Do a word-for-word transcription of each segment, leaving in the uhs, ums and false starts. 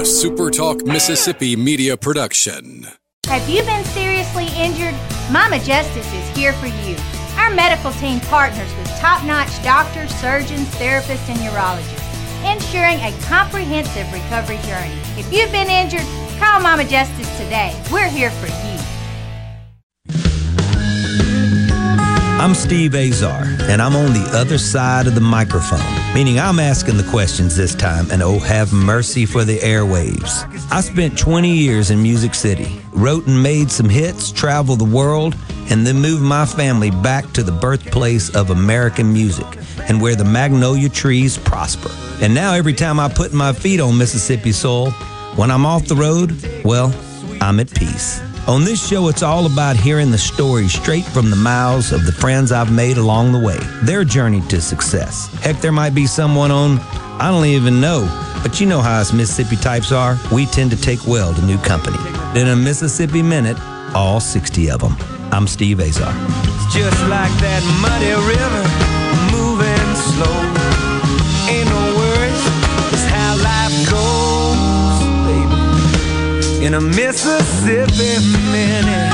A Super Talk Mississippi media production. Have you been seriously injured? Mama Justice is here for you. Our medical team partners with top-notch doctors, surgeons, therapists, and urologists, ensuring a comprehensive recovery journey. If you've been injured, call Mama Justice today. We're here for you. I'm Steve Azar, and I'm on the other side of the microphone, meaning I'm asking the questions this time, and oh, have mercy for the airwaves. I spent twenty years in Music City, wrote and made some hits, traveled the world, and then moved my family back to the birthplace of American music and where the magnolia trees prosper. And now every time I put my feet on Mississippi soil, when I'm off the road, well, I'm at peace. On this show, it's all about hearing the stories straight from the mouths of the friends I've made along the way, their journey to success. Heck, there might be someone on, I don't even know, but you know how us Mississippi types are. We tend to take well to new company. In a Mississippi Minute, all sixty of them. I'm Steve Azar. It's just like that muddy river, moving slow. Ain't no worries, it's how life goes, baby. In a Mississippi Minute.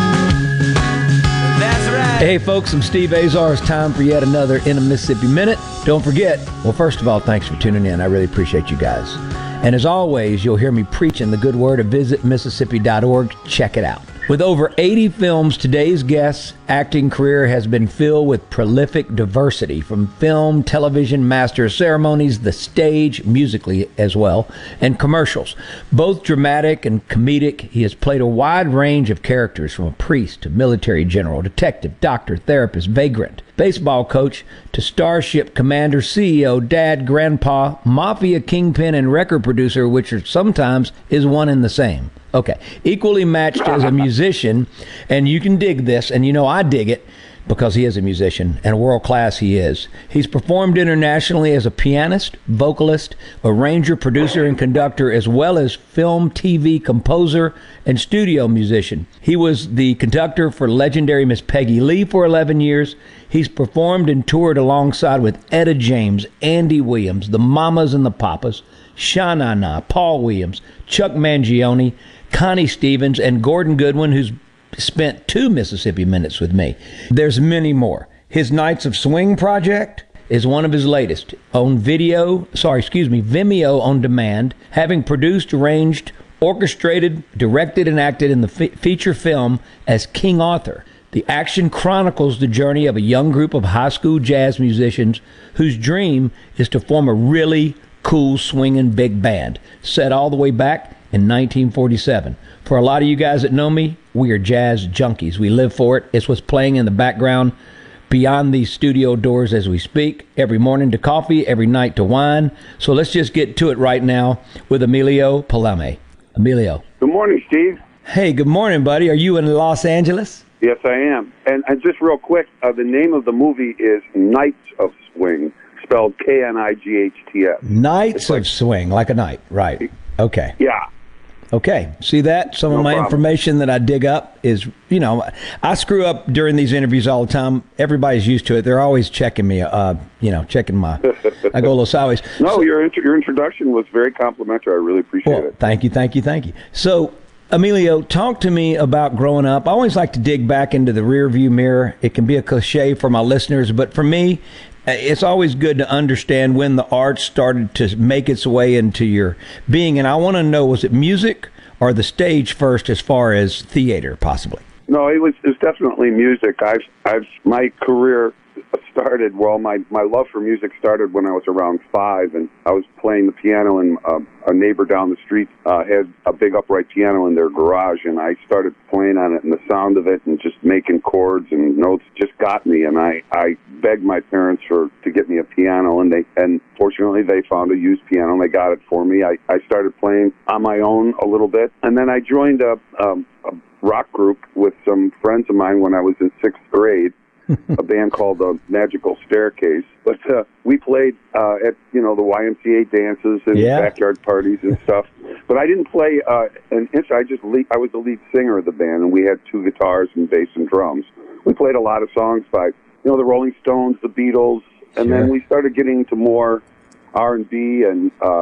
That's right. Hey folks, I'm Steve Azar. It's time for yet another In a Mississippi Minute. Don't forget, well, first of all, thanks for tuning in. I really appreciate you guys. And as always, you'll hear me preaching the good word at visit mississippi dot org. Check it out. With over eighty films, today's guest's acting career has been filled with prolific diversity, from film, television, master of ceremonies, the stage, musically as well, and commercials. Both dramatic and comedic, he has played a wide range of characters, from a priest to military general, detective, doctor, therapist, vagrant, baseball coach to starship commander, C E O, dad, grandpa, mafia kingpin, and record producer, which are sometimes is one and the same. Okay, equally matched as a musician, and you can dig this, and you know I dig it because he is a musician, and world class he is. He's performed internationally as a pianist, vocalist, arranger, producer, and conductor, as well as film, T V composer, and studio musician. He was the conductor for legendary Miss Peggy Lee for eleven years. He's performed and toured alongside with Etta James, Andy Williams, the Mamas and the Papas, Sha Na Na, Paul Williams, Chuck Mangione, Connie Stevens, and Gordon Goodwin, who's spent two Mississippi Minutes with me. There's many more. His Nights of Swing project is one of his latest, on video, sorry, excuse me, Vimeo on demand, having produced, arranged, orchestrated, directed, and acted in the fe- feature film as King Arthur. The action chronicles the journey of a young group of high school jazz musicians whose dream is to form a really cool swinging big band, set all the way back in nineteen forty-seven. For a lot of you guys that know me, we are jazz junkies. We live for it. It's what's playing in the background beyond these studio doors as we speak, every morning to coffee, every night to wine. So let's just get to it right now with Emilio Palame. Emilio. Good morning, Steve. Hey, good morning, buddy. Are you in Los Angeles? Yes, I am. And, and just real quick, uh, the name of the movie is Nights of Swing, spelled K N I G H T S. Nights like, of Swing, like a night, right. Okay. Yeah. Okay. See that? Some no of my problem. Information that I dig up is, you know, I screw up during these interviews all the time. Everybody's used to it. They're always checking me, uh, you know, checking my, I go a little sideways. No, so, your int- your introduction was very complimentary. I really appreciate well, it. Thank you, thank you, thank you. So, Emilio, talk to me about growing up. I always like to dig back into the rearview mirror. It can be a cliche for my listeners, but for me, it's always good to understand when the art started to make its way into your being. And I want to know, was it music or the stage first as far as theater, possibly? No, it was, it was definitely music. I've, I've, my career started, well, my, my love for music started when I was around five, and I was playing the piano, and uh, a neighbor down the street uh, had a big upright piano in their garage, and I started playing on it, and the sound of it and just making chords and notes just got me, and I, I begged my parents for to get me a piano, and they and fortunately they found a used piano, and they got it for me. I, I started playing on my own a little bit, and then I joined a, um, a rock group with some friends of mine when I was in sixth grade, a band called the Magical Staircase. But uh, we played uh, at, you know, the Y M C A dances and yeah. backyard parties and stuff. But I didn't play uh, an instrument. I just lead, I was the lead singer of the band, and we had two guitars and bass and drums. We played a lot of songs by, you know, the Rolling Stones, the Beatles, and sure. then we started getting into more R and B and uh,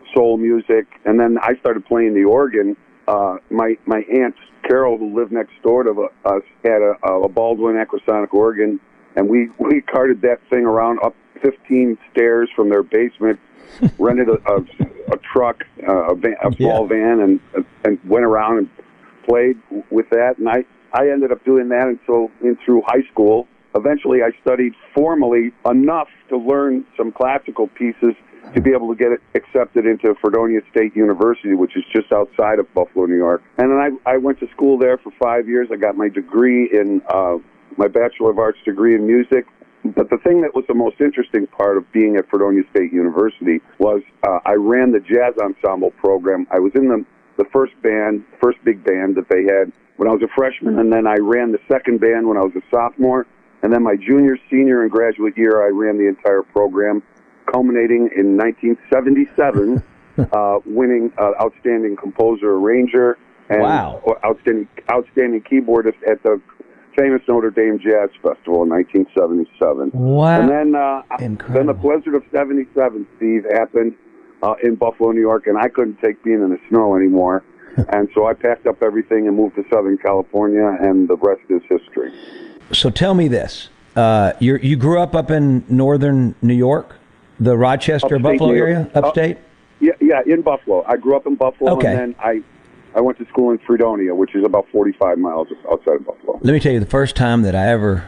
soul music, and then I started playing the organ. Uh, my my aunt Carol, who lived next door to us, had a, a Baldwin Acrosonic organ, and we, we carted that thing around up fifteen stairs from their basement, rented a, a, a truck, uh, a, van, a small yeah. van, and and went around and played with that. And I, I ended up doing that until in through high school. Eventually, I studied formally enough to learn some classical pieces to be able to get it accepted into Fredonia State University, which is just outside of Buffalo, New York. And then I, I went to school there for five years. I got my degree in, uh, my Bachelor of Arts degree in music. But the thing that was the most interesting part of being at Fredonia State University was uh, I ran the jazz ensemble program. I was in the, the first band, first big band that they had when I was a freshman, and then I ran the second band when I was a sophomore. And then my junior, senior, and graduate year, I ran the entire program, culminating in nineteen seventy-seven, uh, winning uh, Outstanding Composer Arranger and wow. outstanding outstanding keyboardist at the famous Notre Dame Jazz Festival in nineteen seventy-seven. Wow. And then, uh, then the Blizzard of seventy-seven, Steve, happened uh, in Buffalo, New York, and I couldn't take being in the snow anymore. And so I packed up everything and moved to Southern California, and the rest is history. So tell me this. Uh, you you grew up up in northern New York? The Rochester, upstate Buffalo area, upstate? Uh, yeah, yeah, in Buffalo. I grew up in Buffalo, okay. and then I, I went to school in Fredonia, which is about forty-five miles outside of Buffalo. Let me tell you, the first time that I ever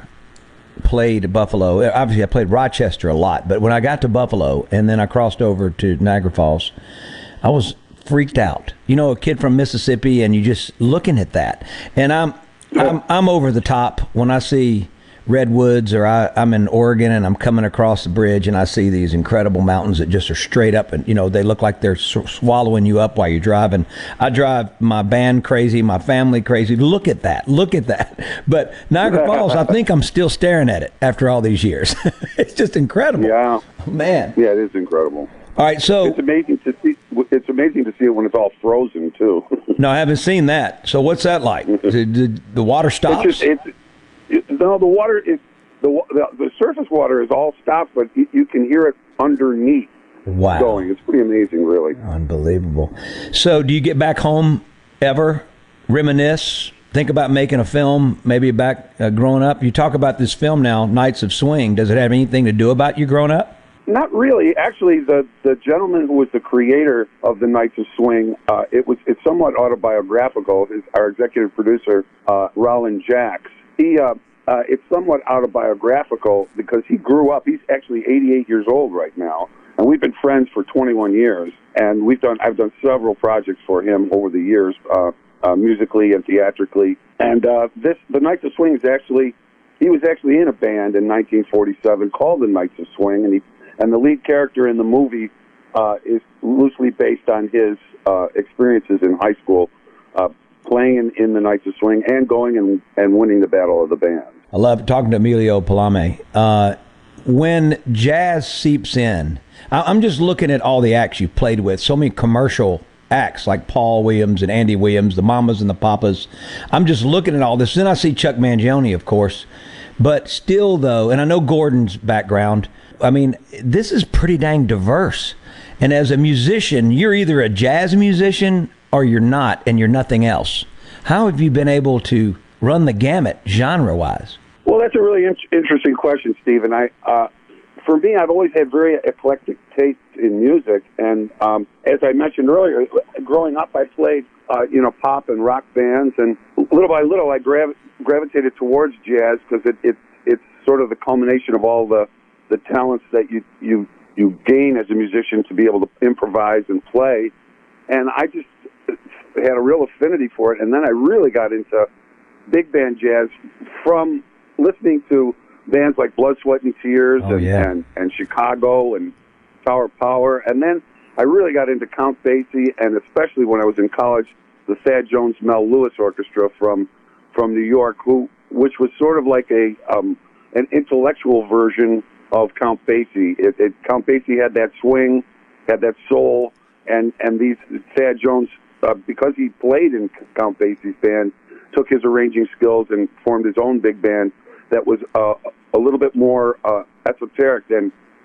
played Buffalo, obviously I played Rochester a lot, but when I got to Buffalo and then I crossed over to Niagara Falls, I was freaked out. You know, a kid from Mississippi, and you just looking at that. And I'm, yeah. I'm, I'm over the top when I see redwoods, or I, I'm in Oregon and I'm coming across the bridge and I see these incredible mountains that just are straight up, and you know they look like they're sw- swallowing you up while you're driving. I drive my band crazy, my family crazy. Look at that, look at that. But Niagara Falls, I think I'm still staring at it after all these years. It's just incredible. Yeah, man. Yeah, it is incredible. All right, so it's amazing to see. It's amazing to see it when it's all frozen too. No, I haven't seen that. So what's that like? the, the, the water stops? It's just, it's, it, no, the water is the, the the surface water is all stopped, but you, you can hear it underneath. Wow, going. It's pretty amazing, really. Unbelievable. So, do you get back home ever? Reminisce? Think about making a film? Maybe back uh, growing up. You talk about this film now, Nights of Swing. Does it have anything to do about you growing up? Not really. Actually, the, the gentleman who was the creator of the Nights of Swing, uh, it was it's somewhat autobiographical. His, our executive producer, uh, Roland Jacks, he uh, uh, it's somewhat autobiographical because he grew up. He's actually eighty-eight years old right now, and we've been friends for twenty-one years. And we've done I've done several projects for him over the years, uh, uh, musically and theatrically. And uh, this the Nights of Swing is actually he was actually in a band in nineteen forty-seven called the Nights of Swing, and he. And the lead character in the movie uh, is loosely based on his uh, experiences in high school, uh, playing in, in the Nights of Swing and going and, and winning the Battle of the Bands. I love talking to Emilio Palame. Uh, when jazz seeps in, I, I'm just looking at all the acts you've played with, so many commercial acts like Paul Williams and Andy Williams, the Mamas and the Papas. I'm just looking at all this. Then I see Chuck Mangione, of course. But still, though, and I know Gordon's background, I mean, this is pretty dang diverse. And as a musician, you're either a jazz musician or you're not, and you're nothing else. How have you been able to run the gamut genre-wise? Well, that's a really in- interesting question, Stephen. I, uh, for me, I've always had very eclectic taste in music. And um, as I mentioned earlier, growing up, I played, uh, you know, pop and rock bands. And little by little, I grav- gravitated towards jazz because it, it, it's sort of the culmination of all the the talents that you, you you gain as a musician to be able to improvise and play. And I just had a real affinity for it. And then I really got into big band jazz from listening to bands like Blood, Sweat, and Tears oh, and, yeah. and, and Chicago and Tower Power. And then I really got into Count Basie, and especially when I was in college, the Thad Jones Mel Lewis Orchestra from from New York, who which was sort of like a um, an intellectual version of Count Basie. It, it, Count Basie had that swing, had that soul, and, and these Thad Jones, uh, because he played in Count Basie's band, took his arranging skills and formed his own big band that was uh, a little bit more uh, esoteric than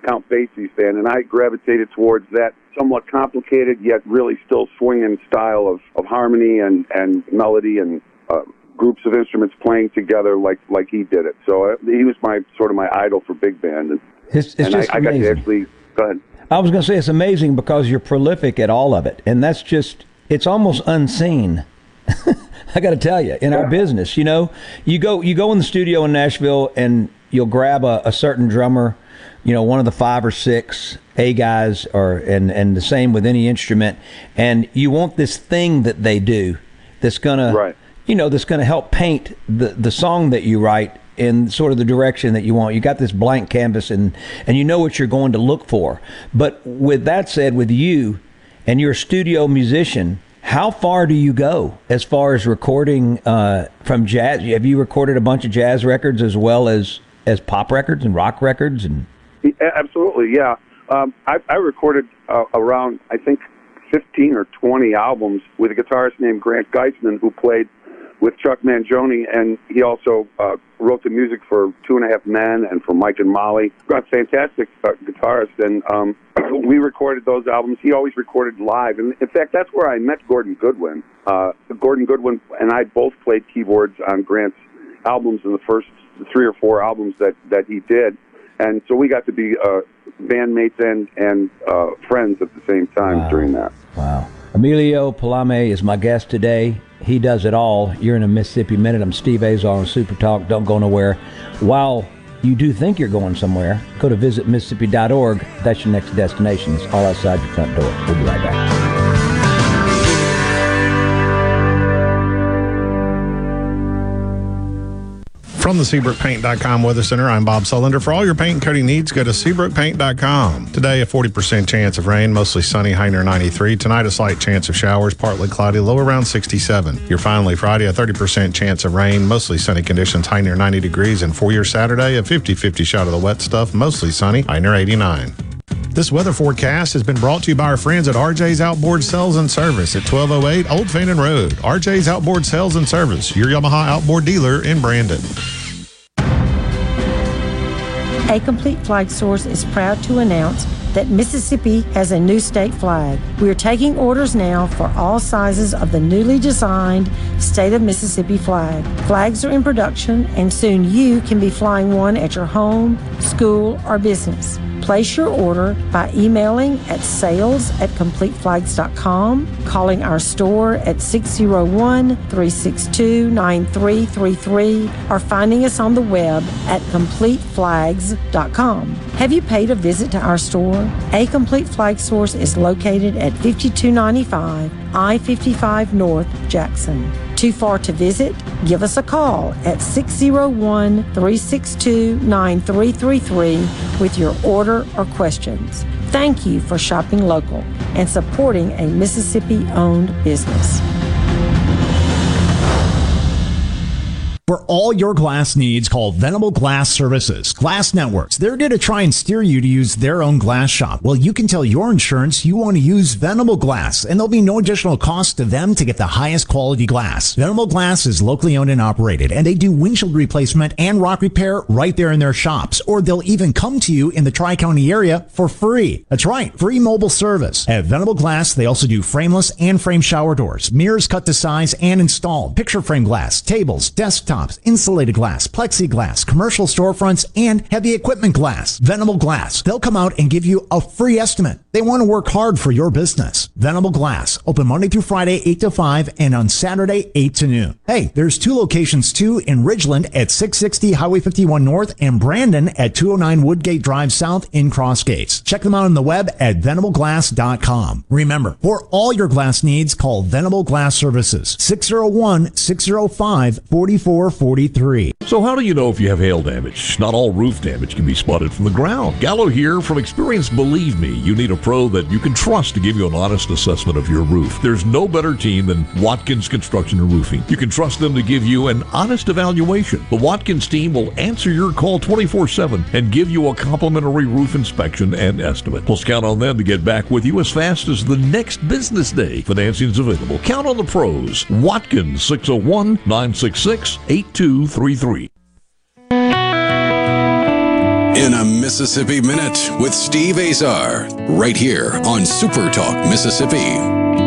Count Basie's band, and I gravitated towards that somewhat complicated yet really still swinging style of, of harmony and, and melody and uh, groups of instruments playing together like, like he did it. So uh, he was my sort of my idol for big band. And, it's, it's and just I, I got to actually go ahead. I was going to say it's amazing because you're prolific at all of it, and that's just it's almost unseen. I got to tell you, in our business, you know, you go you go in the studio in Nashville and you'll grab a, a certain drummer, you know, one of the five or six A guys, or and and the same with any instrument, and you want this thing that they do that's gonna, right. you know, that's gonna help paint the the song that you write in sort of the direction that you want. You got this blank canvas, and and you know what you're going to look for. But with that said, with you, and you're a studio musician, how far do you go as far as recording uh, from jazz? Have you recorded a bunch of jazz records as well as, as pop records and rock records? And absolutely, yeah. Um, I, I recorded uh, around, I think, fifteen or twenty albums with a guitarist named Grant Geisman, who played with Chuck Mangione, and he also uh, wrote the music for Two and a Half Men and for Mike and Molly. Got fantastic uh, guitarist, and um, we recorded those albums. He always recorded live, and in fact, that's where I met Gordon Goodwin. Uh, Gordon Goodwin and I both played keyboards on Grant's albums in the first three or four albums that, that he did, and so we got to be uh, bandmates and, and uh, friends at the same time wow. during that. Wow. Emilio Palame is my guest today. He does it all. You're in a Mississippi Minute. I'm Steve Azar on Super Talk. Don't go nowhere. While you do think you're going somewhere, go to visit Mississippi dot org. That's your next destination. It's all outside your front door. We'll be right back. From the Seabrook Paint dot com Weather Center, I'm Bob Sullender. For all your paint and coating needs, go to Seabrook Paint dot com. Today, a forty percent chance of rain, mostly sunny, high near ninety-three. Tonight, a slight chance of showers, partly cloudy, low around sixty-seven. Your finally Friday, a thirty percent chance of rain, mostly sunny conditions, high near ninety degrees. And for your Saturday, a fifty-fifty shot of the wet stuff, mostly sunny, high near eighty-nine. This weather forecast has been brought to you by our friends at R J's Outboard Sales and Service at twelve oh eight Old Fannin Road. R J's Outboard Sales and Service, your Yamaha outboard dealer in Brandon. A Complete Flag Source is proud to announce that Mississippi has a new state flag. We are taking orders now for all sizes of the newly designed State of Mississippi flag. Flags are in production, and soon you can be flying one at your home, school, or business. Place your order by emailing at sales at complete flags dot com, calling our store at six oh one, three six two, nine three three three, or finding us on the web at complete flags dot com. Have you paid a visit to our store? A Complete Flag Source is located at fifty-two ninety-five I fifty-five North, Jackson. Too far to visit? Give us a call at six oh one, three six two, nine three three three with your order or questions. Thank you for shopping local and supporting a Mississippi-owned business. For all your glass needs, call Venable Glass Services. Glass Networks. They're going to try and steer you to use their own glass shop. Well, you can tell your insurance you want to use Venable Glass, and there'll be no additional cost to them to get the highest quality glass. Venable Glass is locally owned and operated, and they do windshield replacement and rock repair right there in their shops. Or they'll even come to you in the Tri-County area for free. That's right, free mobile service. At Venable Glass, they also do frameless and frame shower doors, mirrors cut to size and installed, picture frame glass, tables, desktops, insulated glass, plexiglass, commercial storefronts, and heavy equipment glass. Venable Glass. They'll come out and give you a free estimate. They want to work hard for your business. Venable Glass. Open Monday through Friday, eight to five, and on Saturday, eight to noon. Hey, there's two locations too in Ridgeland at six sixty Highway fifty-one North and Brandon at two oh nine Woodgate Drive South in Cross Gates. Check them out on the web at venable glass dot com. Remember, for all your glass needs, call Venable Glass Services. six oh one, six oh five, four four forty-three. So how do you know if you have hail damage? Not all roof damage can be spotted from the ground. Gallo here. From experience, believe me, you need a pro that you can trust to give you an honest assessment of your roof. There's no better team than Watkins Construction and Roofing. You can trust them to give you an honest evaluation. The Watkins team will answer your call twenty-four seven and give you a complimentary roof inspection and estimate. Plus, count on them to get back with you as fast as the next business day. Financing is available. Count on the pros. Watkins, six oh one, nine six six, eight two three three. In a Mississippi Minute with Steve Azar, right here on Super Talk Mississippi.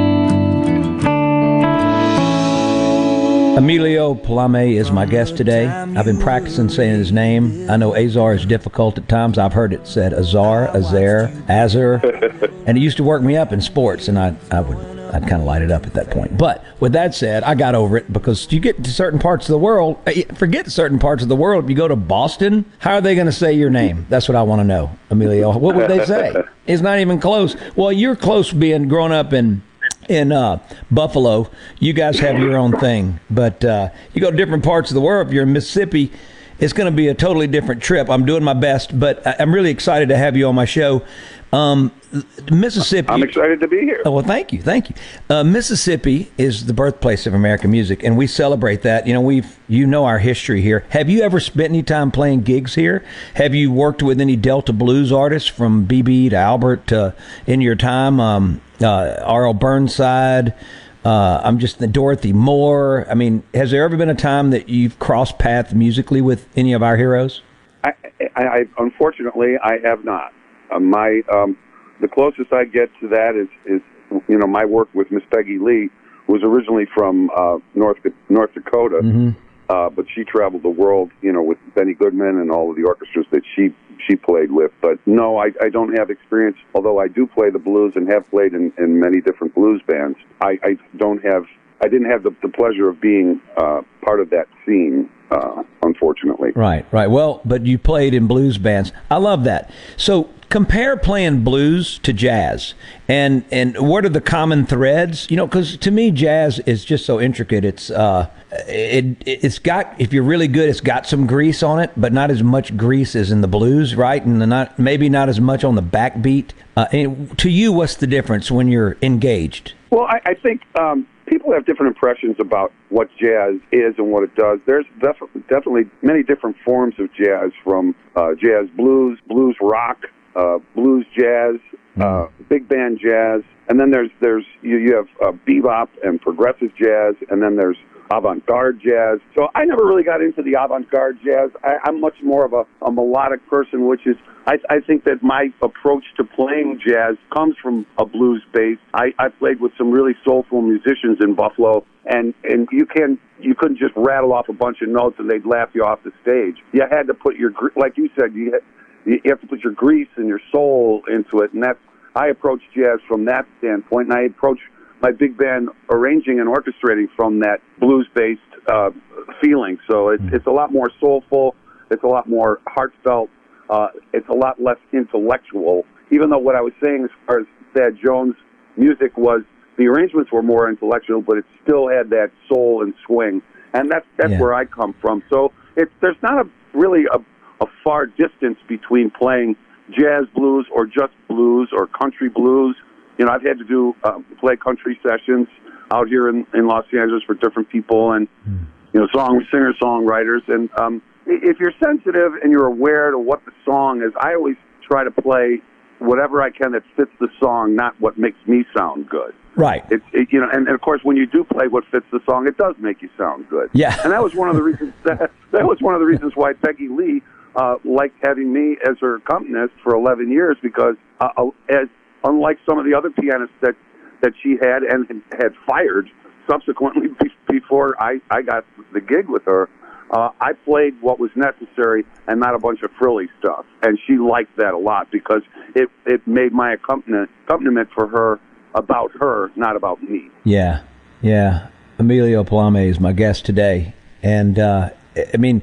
Emilio Palame is my guest today. I've been practicing saying his name. I know Azar is difficult at times. I've heard it said Azar, Azar, Azar, and it used to work me up in sports, and I, I would, I'd kind of light it up at that point. But with that said, I got over it because you get to certain parts of the world, forget certain parts of the world. If you go to Boston, how are they going to say your name? That's what I want to know, Emilio. What would they say? It's not even close. Well, you're close being grown up in In uh, Buffalo. You guys have your own thing, but uh, you go to different parts of the world. If you're in Mississippi, it's going to be a totally different trip. I'm doing my best, but I'm really excited to have you on my show. Um, Mississippi. I'm excited to be here. Oh, well, thank you, thank you. Uh, Mississippi is the birthplace of American music, and we celebrate that. You know, we've you know our history here. Have you ever spent any time playing gigs here? Have you worked with any Delta blues artists from B B to Albert uh, in your time? Um, uh, R L Burnside. Uh, I'm just the Dorothy Moore. I mean, has there ever been a time that you've crossed paths musically with any of our heroes? I, I, I unfortunately, I have not. Uh, my um, the closest I get to that is, is you know, my work with Miss Peggy Lee, who was originally from uh, North North Dakota, mm-hmm. uh, but she traveled the world, you know, with Benny Goodman and all of the orchestras that she she played with. But no, I, I don't have experience. Although I do play the blues and have played in, in many different blues bands, I, I don't have. I didn't have the, the pleasure of being uh, part of that scene, uh, unfortunately. Right, right. Well, but you played in blues bands. I love that. So compare playing blues to jazz, and and what are the common threads? You know, because to me, jazz is just so intricate. It's uh, it it's got, if you're really good, it's got some grease on it, but not as much grease as in the blues, right? And not maybe not as much on the backbeat. Uh, and to you, what's the difference when you're engaged? Well, I, I think um, people have different impressions about what jazz is and what it does. There's def- definitely many different forms of jazz, from uh, jazz blues, blues rock, uh, blues jazz, uh, big band jazz, and then there's there's you, you have uh, bebop and progressive jazz, and then there's avant-garde jazz. So I never really got into the avant-garde jazz. I, I'm much more of a, a melodic person, which is, I, I think that my approach to playing jazz comes from a blues base. I, I played with some really soulful musicians in Buffalo, and, and you can you couldn't just rattle off a bunch of notes and they'd laugh you off the stage. You had to put your, like you said, you, you have to put your grease and your soul into it, and that's, I approach jazz from that standpoint, and I approach my big band arranging and orchestrating from that blues-based uh, feeling. So it's, it's a lot more soulful. It's a lot more heartfelt. Uh, it's a lot less intellectual. Even though what I was saying as far as Thad Jones' music was, the arrangements were more intellectual, but it still had that soul and swing. And that's that's yeah. where I come from. So it's there's not a really a, a far distance between playing jazz blues or just blues or country blues. You know, I've had to do uh, play country sessions out here in, in Los Angeles for different people, and you know, song singer songwriters. And um, if you're sensitive and you're aware to what the song is, I always try to play whatever I can that fits the song, not what makes me sound good. Right. It's it, you know, and, and of course, when you do play what fits the song, it does make you sound good. Yeah. And that was one of the reasons that that was one of the reasons why Peggy Lee uh, liked having me as her accompanist for eleven years, because uh, as unlike some of the other pianists that, that she had and had fired subsequently before I, I got the gig with her, uh, I played what was necessary and not a bunch of frilly stuff. And she liked that a lot, because it, it made my accompaniment, accompaniment for her about her, not about me. Yeah, yeah. Emilio Palame is my guest today. And, uh, I mean,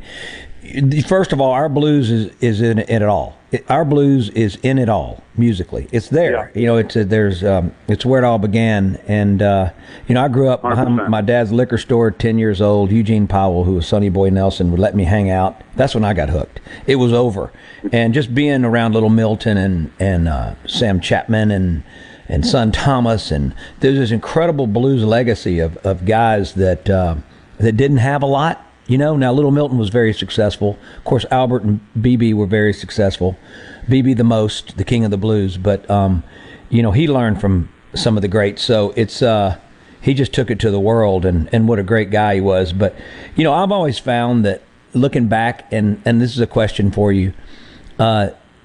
first of all, our blues is, is in, in it all. It, our blues is in it all musically. It's there. Yeah. You know, it's a, there's um, it's where it all began. And uh, you know, I grew up behind my dad's liquor store, ten years old. Eugene Powell, who was Sonny Boy Nelson, would let me hang out. That's when I got hooked. It was over. And just being around Little Milton and and uh, Sam Chapman and and Son Thomas, and there's this incredible blues legacy of of guys that uh, that didn't have a lot. You know, now Little Milton was very successful. Of course, Albert and B B were very successful. B B the most, the king of the blues. But, um, you know, he learned from some of the greats. So it's, uh, he just took it to the world, and, and what a great guy he was. But, you know, I've always found that looking back, and, and this is a question for you, uh,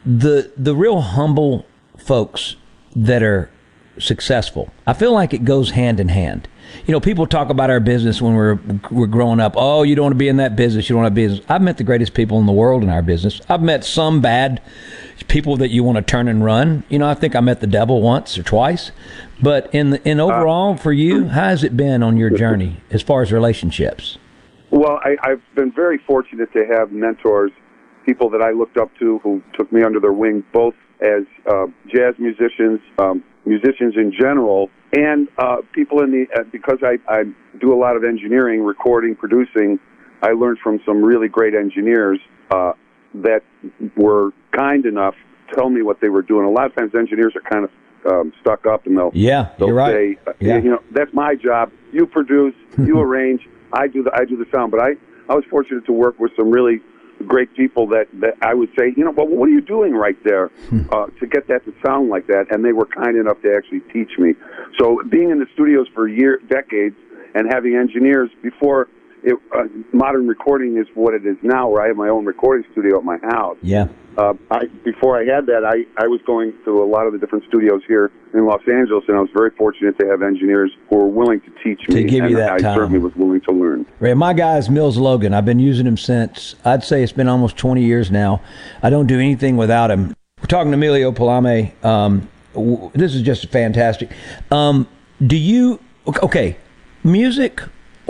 the the real humble folks that are successful, I feel like it goes hand in hand. You know, people talk about our business when we're we're growing up. Oh, you don't want to be in that business. You don't want to be in business. I've met the greatest people in the world in our business. I've met some bad people that you want to turn and run. You know, I think I met the devil once or twice. But in the, in overall, for you, how has it been on your journey as far as relationships? Well, I, I've been very fortunate to have mentors, people that I looked up to who took me under their wing, both as uh, jazz musicians, um, musicians in general, and uh, people in the, uh, because I, I do a lot of engineering, recording, producing, I learned from some really great engineers uh, that were kind enough to tell me what they were doing. A lot of times engineers are kind of um, stuck up, and they'll, yeah, they'll you're right. say, yeah. you know, that's my job. You produce, you arrange, I do the I do the sound. But I, I was fortunate to work with some really great people that, that I would say, you know, well, what are you doing right there uh, to get that to sound like that? And they were kind enough to actually teach me. So being in the studios for year, decades, and having engineers before it, uh, modern recording is what it is now, where I have my own recording studio at my house. Yeah. Uh, I, before I had that, I, I was going to a lot of the different studios here in Los Angeles, and I was very fortunate to have engineers who were willing to teach me. To give and you that I time. certainly was willing to learn. Right, my guy is Mills Logan. I've been using him since, I'd say it's been almost twenty years now. I don't do anything without him. We're talking to Emilio Palame. Um, w- this is just fantastic. Um, do you, okay, music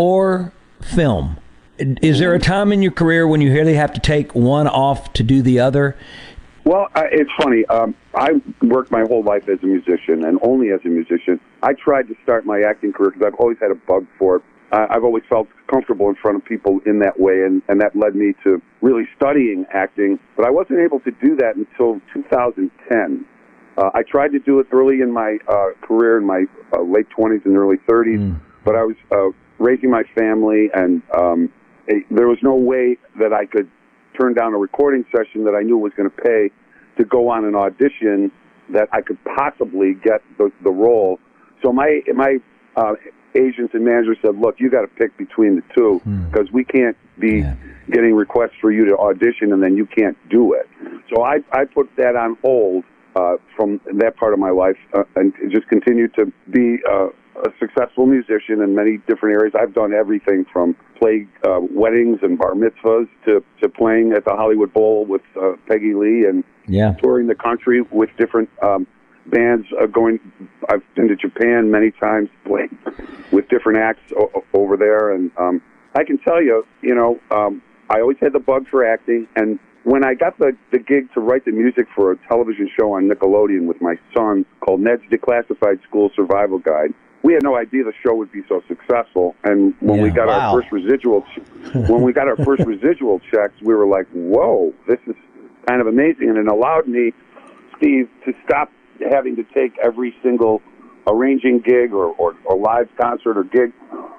or film? Is there a time in your career when you really have to take one off to do the other? Well, I, it's funny. Um, I worked my whole life as a musician, and only as a musician. I tried to start my acting career because I've always had a bug for it. Uh, I've always felt comfortable in front of people in that way, and, and that led me to really studying acting. But I wasn't able to do that until two thousand ten. Uh, I tried to do it early in my uh, career, in my uh, late twenties and early thirties, mm. but I was uh, raising my family, and um, a, there was no way that I could turn down a recording session that I knew was going to pay to go on an audition that I could possibly get the, the role. So my my uh, agents and managers said, look, you got to pick between the two because hmm. we can't be yeah. getting requests for you to audition and then you can't do it. So I, I put that on hold uh, from that part of my life uh, and just continued to be uh, a successful musician in many different areas. I've done everything from play uh, weddings and bar mitzvahs to, to playing at the Hollywood Bowl with uh, Peggy Lee and yeah. touring the country with different um, bands. Uh, going, I've been to Japan many times, playing with different acts o- over there. And um, I can tell you, you know, um, I always had the bug for acting. And when I got the, the gig to write the music for a television show on Nickelodeon with my son called Ned's Declassified School Survival Guide, we had no idea the show would be so successful. And when yeah, we got wow. our first residual, when we got our first residual checks, we were like, "Whoa, this is kind of amazing!" And it allowed me, Steve, to stop having to take every single arranging gig or, or, or live concert or gig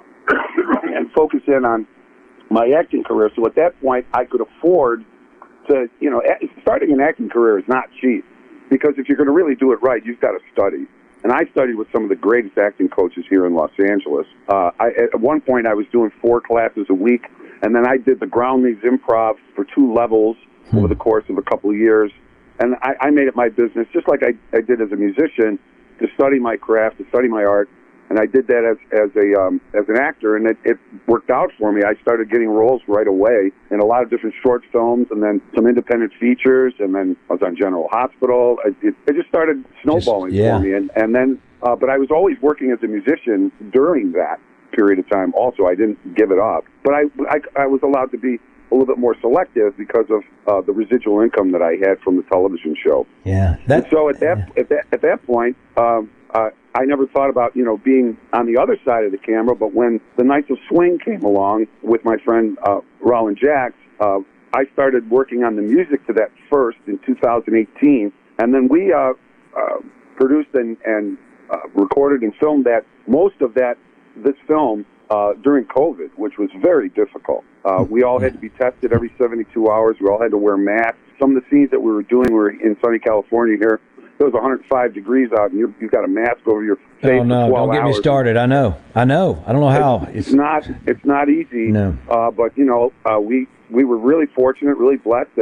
and focus in on my acting career. So at that point, I could afford to, you know, starting an acting career is not cheap because if you're going to really do it right, you've got to study. And I studied with some of the greatest acting coaches here in Los Angeles. Uh, I, at one point, I was doing four classes a week, and then I did the Groundlings Improv for two levels hmm. over the course of a couple of years. And I, I made it my business, just like I, I did as a musician, to study my craft, to study my art. And I did that as as a um, as an actor, and it, it worked out for me. I started getting roles right away in a lot of different short films, and then some independent features, and then I was on General Hospital. It, it, it just started snowballing just, yeah. for me, and and then uh, but I was always working as a musician during that period of time. Also, I didn't give it up, but I I, I was allowed to be a little bit more selective because of uh, the residual income that I had from the television show. Yeah. And so at that yeah. at that at that point. Um, uh, I never thought about, you know, being on the other side of the camera, but when the Knights of Swing came along with my friend uh, Roland Jacks, uh, I started working on the music to that first in two thousand eighteen, and then we uh, uh, produced and, and uh, recorded and filmed that, most of that, this film, uh, during COVID, which was very difficult. Uh, we all had to be tested every seventy-two hours. We all had to wear masks. Some of the scenes that we were doing were in sunny California here. It was one hundred five degrees out, and you're, you've got a mask over your face oh, no, for twelve don't get hours. me started. I know. I know. I don't know how. It's, it's not It's not easy. No. Uh, but, you know, uh, we, we were really fortunate, really blessed that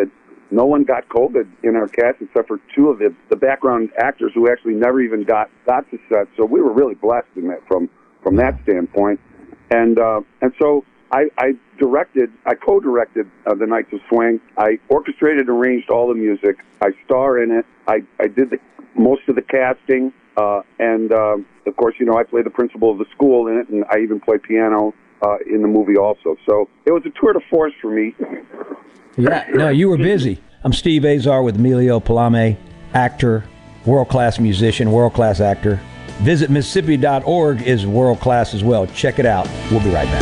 no one got COVID in our cast except for two of the, the background actors who actually never even got, got to set. So we were really blessed in that from, from that standpoint. And uh, and so I, I directed, I co-directed uh, The Knights of Swing. I orchestrated and arranged all the music. I star in it. I, I did the, most of the casting. Uh, and, uh, of course, you know, I play the principal of the school in it, and I even play piano uh, in the movie also. So it was a tour de force for me. Yeah, no, you were busy. I'm Steve Azar with Emilio Palame, actor, world-class musician, world-class actor. Visit Mississippi dot org is world-class as well. Check it out. We'll be right back.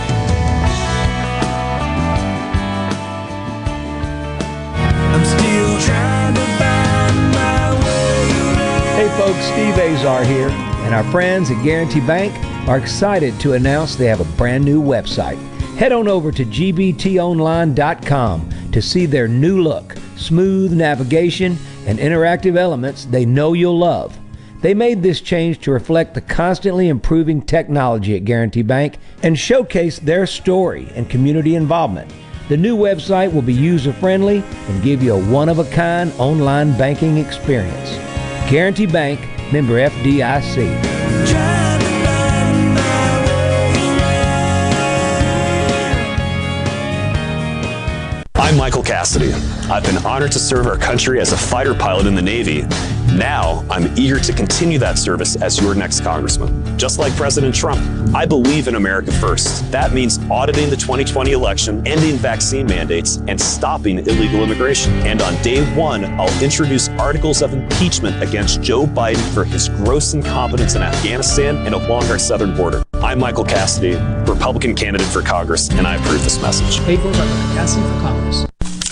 I'm still trying to find my way. Hey folks, Steve Azar here, and our friends at Guarantee Bank are excited to announce they have a brand new website. Head on over to G B T online dot com to see their new look, smooth navigation, and interactive elements they know you'll love. They made this change to reflect the constantly improving technology at Guarantee Bank and showcase their story and community involvement. The new website will be user-friendly and give you a one-of-a-kind online banking experience. Guarantee Bank, member F D I C. I'm Michael Cassidy. I've been honored to serve our country as a fighter pilot in the Navy. Now, I'm eager to continue that service as your next congressman. Just like President Trump, I believe in America first. That means auditing the twenty twenty election, ending vaccine mandates, and stopping illegal immigration. And on day one, I'll introduce articles of impeachment against Joe Biden for his gross incompetence in Afghanistan and along our southern border. I'm Michael Cassidy, Republican candidate for Congress, and I approve this message. Hey, folks, I'm Michael Cassidy for Congress.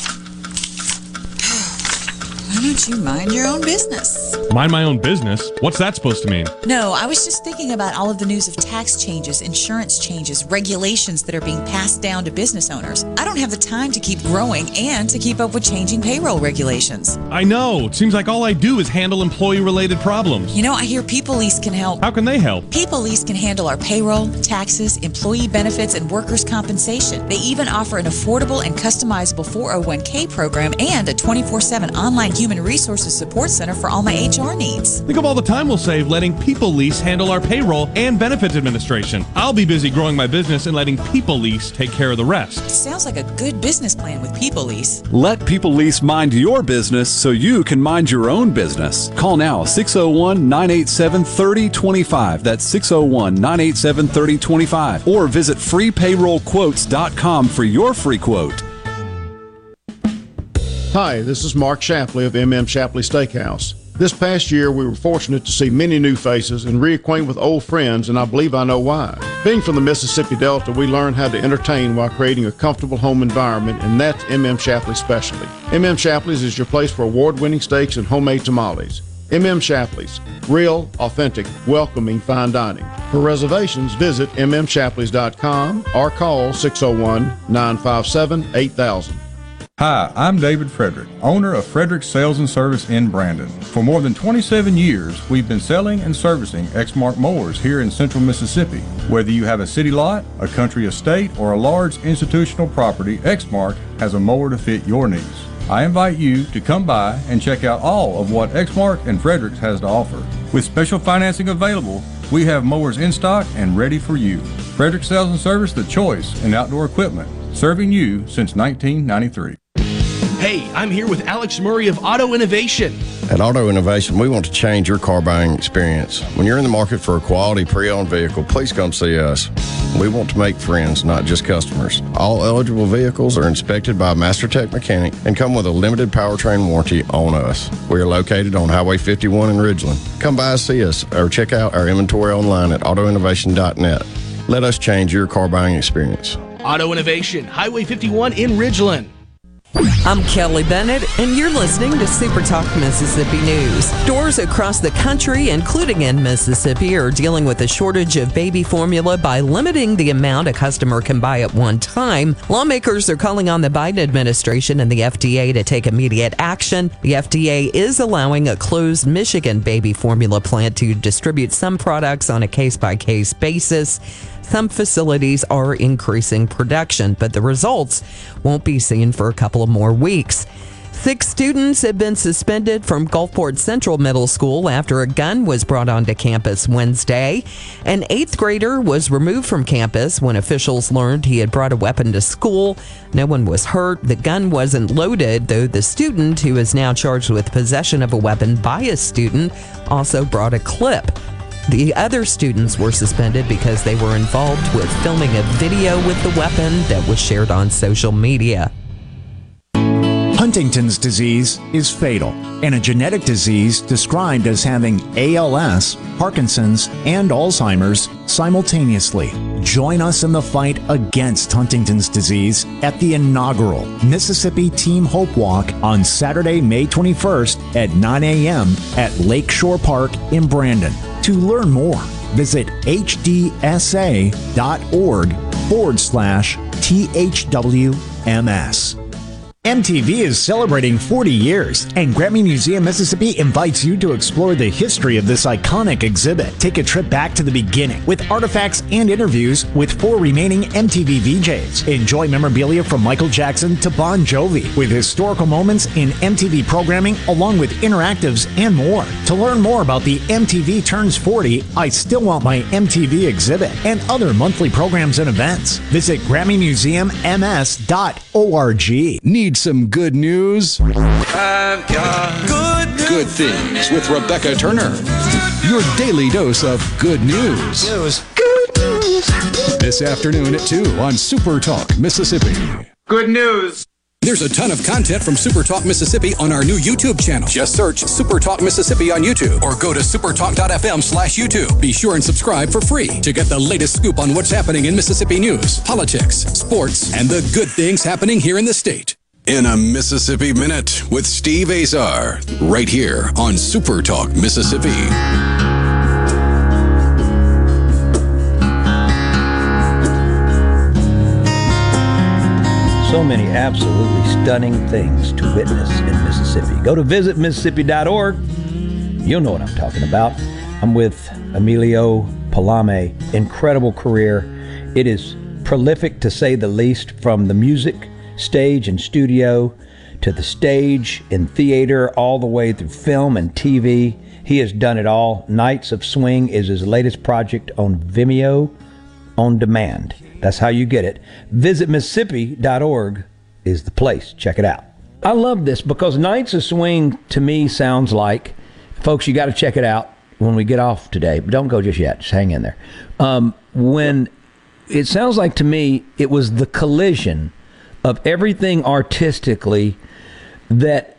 Why don't you mind your own business? Mind my own business? What's that supposed to mean? No, I was just thinking about all of the news of tax changes, insurance changes, regulations that are being passed down to business owners. I don't have the time to keep growing and to keep up with changing payroll regulations. I know. It seems like all I do is handle employee-related problems. You know, I hear PeopleLease can help. How can they help? PeopleLease can handle our payroll, taxes, employee benefits, and workers' compensation. They even offer an affordable and customizable four oh one k program and a twenty-four seven online human resources support center for all my H R needs. Think of all the time we'll save letting PeopleLease handle our payroll and benefits administration. I'll be busy growing my business and letting PeopleLease take care of the rest. Sounds like a good business plan with PeopleLease. Let PeopleLease mind your business so you can mind your own business. Call now, six oh one, nine eight seven, three oh two five. That's six oh one, nine eight seven, three oh two five. Or visit free payroll quotes dot com for your free quote. Hi, this is Mark Shapley of M M Shapley Steakhouse. This past year, we were fortunate to see many new faces and reacquaint with old friends, and I believe I know why. Being from the Mississippi Delta, we learned how to entertain while creating a comfortable home environment, and that's M M Shapley's specialty. M M Shapley's is your place for award-winning steaks and homemade tamales. M M Shapley's, real, authentic, welcoming fine dining. For reservations, visit m m shapleys dot com or call six oh one, nine five seven, eight thousand. Hi, I'm David Frederick, owner of Frederick Sales and Service in Brandon. For more than twenty-seven years, we've been selling and servicing Exmark mowers here in central Mississippi. Whether you have a city lot, a country estate, or a large institutional property, Exmark has a mower to fit your needs. I invite you to come by and check out all of what Exmark and Fredericks has to offer. With special financing available, we have mowers in stock and ready for you. Frederick Sales and Service, the choice in outdoor equipment, serving you since nineteen ninety-three. Hey, I'm here with Alex Murray of Auto Innovation. At Auto Innovation, we want to change your car buying experience. When you're in the market for a quality pre-owned vehicle, please come see us. We want to make friends, not just customers. All eligible vehicles are inspected by a MasterTech mechanic and come with a limited powertrain warranty on us. We are located on Highway fifty-one in Ridgeland. Come by and see us or check out our inventory online at auto innovation dot net. Let us change your car buying experience. Auto Innovation, Highway fifty-one in Ridgeland. I'm Kelly Bennett, and you're listening to Super Talk Mississippi News. Stores across the country, including in Mississippi, are dealing with a shortage of baby formula by limiting the amount a customer can buy at one time. Lawmakers are calling on the Biden administration and the F D A to take immediate action. The F D A is allowing a closed Michigan baby formula plant to distribute some products on a case-by-case basis. Some facilities are increasing production, but the results won't be seen for a couple of more weeks. Six students have been suspended from Gulfport Central Middle School after a gun was brought onto campus Wednesday. An eighth grader was removed from campus when officials learned he had brought a weapon to school. No one was hurt. The gun wasn't loaded, though the student, who is now charged with possession of a weapon by a student, also brought a clip. The other students were suspended because they were involved with filming a video with the weapon that was shared on social media. Huntington's disease is fatal and a genetic disease described as having A L S, Parkinson's, and Alzheimer's simultaneously. Join us in the fight against Huntington's disease at the inaugural Mississippi Team Hope Walk on Saturday, May twenty-first at nine a.m. at Lakeshore Park in Brandon. To learn more, visit hdsa.org forward slash THWMS. M T V is celebrating forty years, and Grammy Museum Mississippi invites you to explore the history of this iconic exhibit. Take a trip back to the beginning with artifacts and interviews with four remaining M T V V Js. Enjoy memorabilia from Michael Jackson to Bon Jovi, with historical moments in M T V programming along with interactives and more. To learn more about the M T V Turns forty, I Still Want My M T V exhibit, and other monthly programs and events, visit Grammy Museum M S dot org. Need some good news? I've got good news. Good Things with Rebecca Turner. Your daily dose of good news. News. Good news. This afternoon at two on Super Talk Mississippi. Good news. There's a ton of content from Super Talk Mississippi on our new YouTube channel. Just search Super Talk Mississippi on YouTube or go to supertalk.fm slash YouTube. Be sure and subscribe for free to get the latest scoop on what's happening in Mississippi news, politics, sports, and the good things happening here in the state. In a Mississippi Minute with Steve Azar, right here on Super Talk Mississippi. So many absolutely stunning things to witness in Mississippi. Go to visit mississippi dot org. You'll know what I'm talking about. I'm with Emilio Palame. Incredible career. It is prolific, to say the least, from the music, stage, and studio to the stage and theater, all the way through film and T V. He has done it all. Nights of Swing is his latest project on Vimeo on demand. That's how you get it. Visit mississippi dot org is the place. Check it out. I love this because Nights of Swing to me sounds like, folks, you got to check it out when we get off today, but don't go just yet. Just hang in there. Um, when it sounds like to me, it was the collision of everything artistically that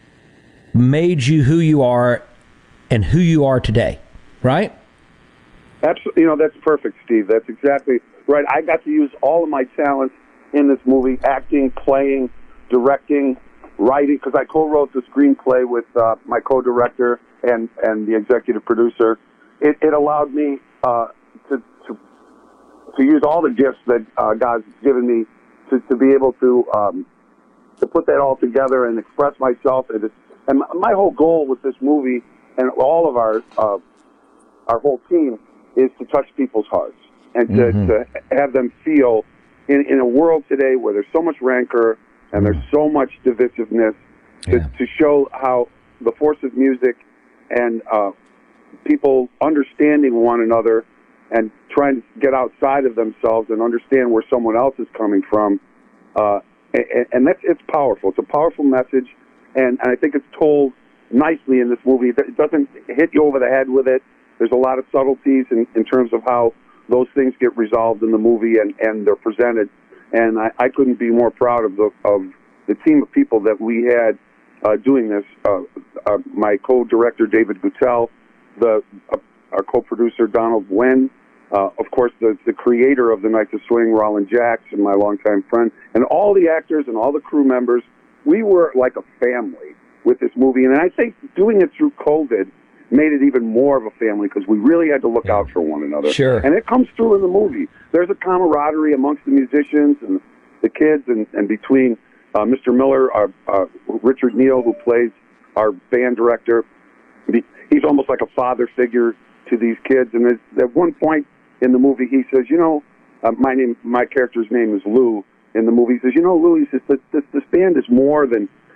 made you who you are and who you are today, right? Absolutely. You know, that's perfect, Steve. That's exactly right. I got to use all of my talents in this movie: acting, playing, directing, writing, because I co-wrote the screenplay with uh, my co-director and, and the executive producer. It, it allowed me uh, to, to to use all the gifts that uh, God's given me to, to be able to um, to put that all together and express myself. And, it's, and my whole goal with this movie and all of our uh, our whole team is to touch people's hearts and to, mm-hmm. to have them feel in, in a world today where there's so much rancor and there's so much divisiveness, to, yeah. to show how the force of music and uh, people understanding one another and trying to get outside of themselves and understand where someone else is coming from. Uh, and, and that's, it's powerful. It's a powerful message, and, and I think it's told nicely in this movie. It doesn't hit you over the head with it. There's a lot of subtleties in, in terms of how those things get resolved in the movie and, and they're presented. And I, I couldn't be more proud of the of the team of people that we had uh, doing this. Uh, uh, my co-director, David Guttell, the uh, our co-producer, Donald Wen, uh, of course, the, the creator of the Nights of Swing, Roland Jackson, my longtime friend, and all the actors and all the crew members. We were like a family with this movie. And I think doing it through COVID made it even more of a family because we really had to look out for one another. Sure. And it comes through in the movie. There's a camaraderie amongst the musicians and the kids, and, and between uh, Mister Miller, our, uh, Richard Neal, who plays our band director. He's almost like a father figure to these kids. And at one point in the movie, he says, you know, uh, my name, my character's name is Lou in the movie. He says, you know, Lou, he says, this, this, this band is more than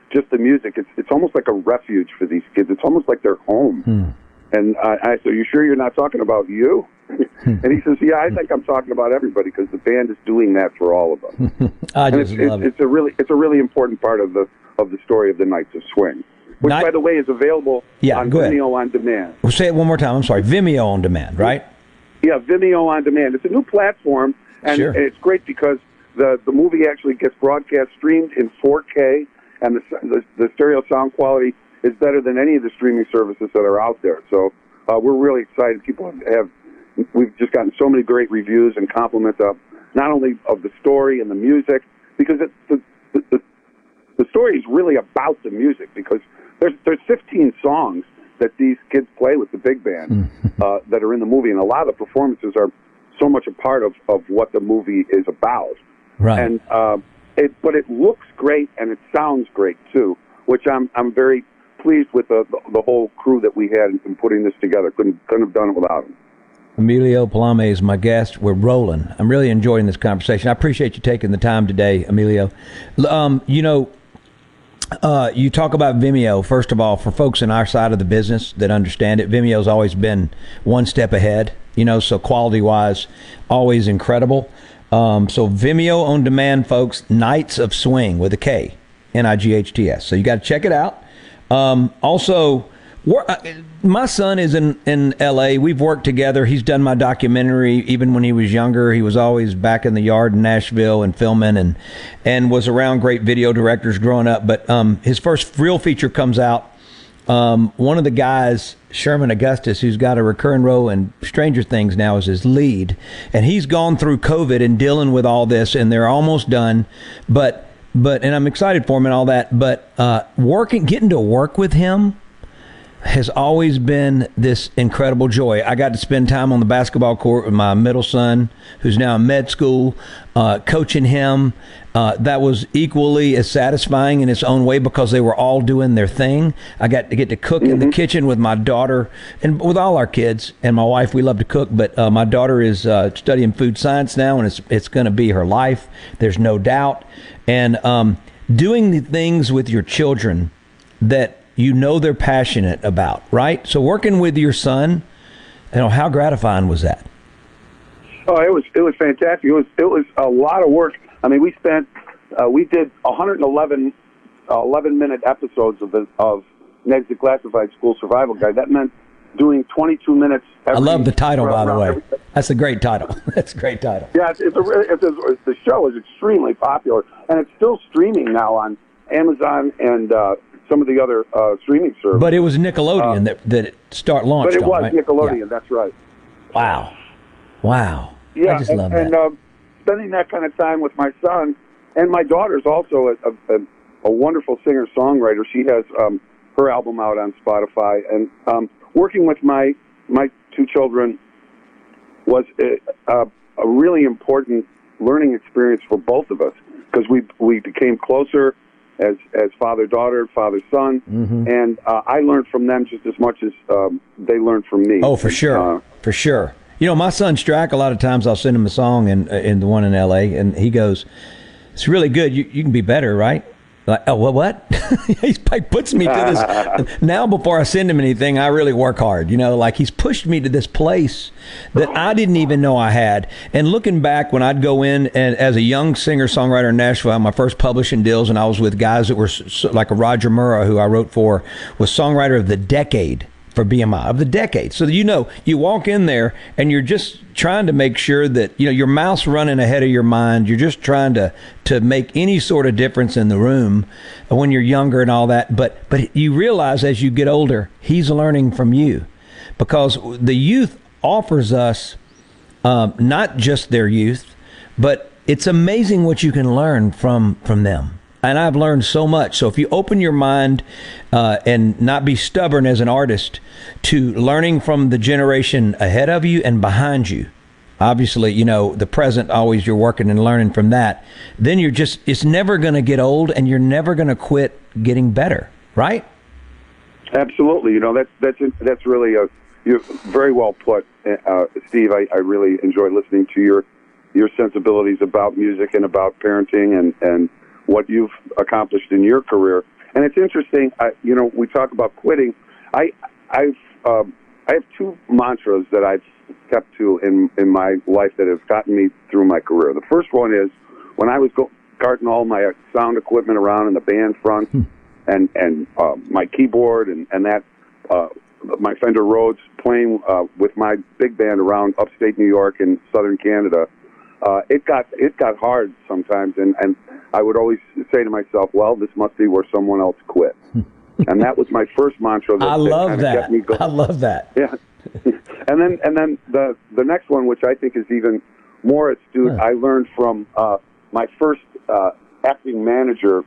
just the music. It's it's almost like a refuge for these kids. It's almost like their home. Hmm. And I, I said, "Are you sure you're not talking about you?" And he says, "Yeah, I think I'm talking about everybody because the band is doing that for all of us." I and just it's, love it's, it. it's a really it's a really important part of the of the story of the Knights of Swing, which, Night- by the way, is available Yeah, on go ahead. Vimeo on demand. Well, say it one more time. I'm sorry. Vimeo on demand, right? Yeah, Vimeo on demand. It's a new platform, and Sure. it's great because the the movie actually gets broadcast streamed in four K, and the the, the stereo sound quality is better than any of the streaming services that are out there. So uh, we're really excited. People have we've just gotten so many great reviews and compliments of not only of the story and the music, because it, the, the the the story is really about the music, because there's there's fifteen songs that these kids play with the big band uh, that are in the movie, and a lot of the performances are so much a part of, of what the movie is about. Right. And uh, it, but it looks great and it sounds great too, which I'm I'm very pleased with the the, the whole crew that we had in putting this together. Couldn't couldn't have done it without them. Emilio Palame is my guest. We're rolling. I'm really enjoying this conversation. I appreciate you taking the time today, Emilio. Um, you know, uh, you talk about Vimeo. First of all, for folks in our side of the business that understand it, Vimeo's always been one step ahead. You know, so quality-wise, always incredible. Um, so Vimeo on demand, folks. Knights of Swing with a K, N I G H T S. So you got to check it out. Um, also. My son is in, in L A. We've worked together. He's done my documentary even when he was younger. He was always back in the yard in Nashville and filming, and and was around great video directors growing up. But um, his first real feature comes out. Um, one of the guys, Sherman Augustus, who's got a recurring role in Stranger Things now, is his lead. And he's gone through COVID and dealing with all this, and they're almost done. But, but and I'm excited for him and all that. But uh, working, getting to work with him has always been this incredible joy. I got to spend time on the basketball court with my middle son, who's now in med school, uh, coaching him. Uh, that was equally as satisfying in its own way because they were all doing their thing. I got to get to cook mm-hmm. in the kitchen with my daughter and with all our kids and my wife. We love to cook, but uh, my daughter is uh, studying food science now, and it's it's going to be her life. There's no doubt. And um, doing the things with your children that you know they're passionate about, right? So working with your son, you know, how gratifying was that? Oh, it was it was fantastic. It was it was a lot of work. I mean, we spent uh, we did one hundred eleven uh, eleven minute episodes of the of Ned's Declassified School Survival Guide. That meant doing twenty-two minutes. Every, I love the title, by the way. Every, That's a great title. That's a great title. Yeah, it's, it's a, it's a, the show is extremely popular, and it's still streaming now on Amazon and uh, some of the other uh, streaming services. But it was Nickelodeon uh, that that it start launched. But it was on, right? Nickelodeon. Yeah. That's right. Wow, wow. Yeah, I just and, love and that. uh, spending that kind of time with my son, and my daughter's also a, a, a wonderful singer-songwriter. She has um, her album out on Spotify, and um, working with my my two children was a, a, a really important learning experience for both of us, because we we became closer as as father-daughter, father-son, mm-hmm. and uh, I learned from them just as much as um, they learned from me. Oh, for sure, uh, for sure. You know, my son Strack, a lot of times I'll send him a song, and in, in the one in L A, and he goes, "It's really good. You you can be better, right?" Like, oh, what? What? He puts me to this. Now, before I send him anything, I really work hard. You know, like he's pushed me to this place that I didn't even know I had. And looking back, when I'd go in and as a young singer-songwriter in Nashville, I had my first publishing deals, and I was with guys that were like a Roger Murrah, who I wrote for, was Songwriter of the Decade for B M I, of the decade. So, you know, you walk in there and you're just trying to make sure that, you know, your mouth's running ahead of your mind. You're just trying to, to make any sort of difference in the room when you're younger and all that. But, but you realize as you get older, he's learning from you, because the youth offers us um, not just their youth, but it's amazing what you can learn from, from them. And I've learned so much. So if you open your mind uh, and not be stubborn as an artist to learning from the generation ahead of you and behind you, obviously, you know, the present, always you're working and learning from that, then you're just, it's never going to get old, and you're never going to quit getting better, right? Absolutely. You know, that's, that's, that's really a, you're very well put, uh, Steve. I, I really enjoy listening to your, your sensibilities about music and about parenting and, and, what you've accomplished in your career. And it's interesting, I, you know, we talk about quitting. I, I've, um, I have two mantras that I've kept to in, in my life that have gotten me through my career. The first one is when I was go, carting all my sound equipment around in the band front hmm. and, and uh, my keyboard and, and that, uh, my Fender Rhodes, playing uh, with my big band around upstate New York and southern Canada, uh, it got it got hard sometimes, and, and I would always say to myself, well, this must be where someone else quit. And that was my first mantra. That, I love that. that. Kept me going. I love that. Yeah. and then and then the the next one, which I think is even more astute, huh. I learned from uh, my first uh, acting manager,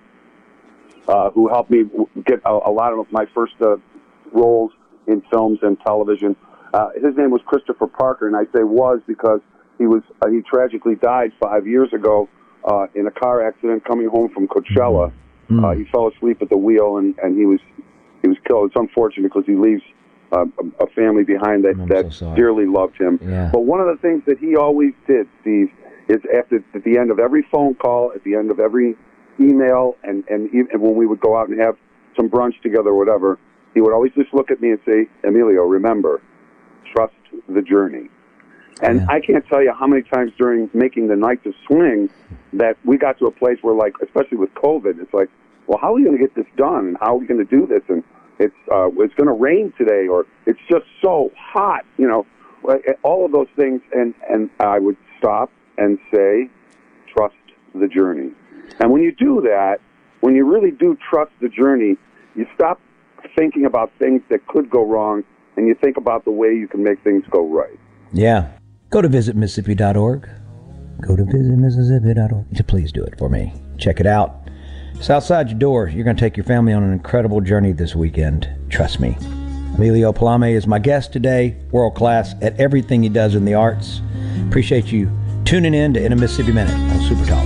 uh, who helped me get a, a lot of my first uh, roles in films and television. Uh, his name was Christopher Parker, and I say was because he was uh, he tragically died five years ago uh, in a car accident coming home from Coachella. Mm. Uh, he fell asleep at the wheel, and, and he was he was killed. It's unfortunate because he leaves uh, a, a family behind that, that so dearly loved him. Yeah. But one of the things that he always did, Steve, is after at the end of every phone call, at the end of every email, and, and, even, and when we would go out and have some brunch together or whatever, he would always just look at me and say, Emilio, remember, trust the journey. And yeah. I can't tell you how many times during making the Night to Swing that we got to a place where, like, especially with COVID, it's like, well, how are we going to get this done? And how are we going to do this? And it's uh, it's going to rain today, or it's just so hot, you know, all of those things. And, and I would stop and say, trust the journey. And when you do that, when you really do trust the journey, you stop thinking about things that could go wrong, and you think about the way you can make things go right. Yeah. Go to visit Mississippi dot org. Go to visit Mississippi dot org. Please do it for me. Check it out. It's outside your door. You're going to take your family on an incredible journey this weekend. Trust me. Emilio Palame is my guest today. World class at everything he does in the arts. Appreciate you tuning in to In a Mississippi Minute on Super Talk.